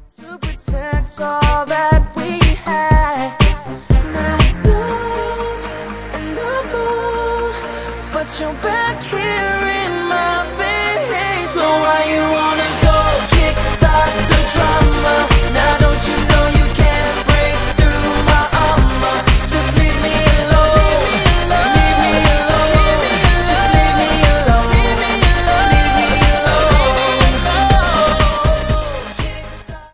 to protect all that we had. Now it's done and I'm gone, but you're back here in my face. So why you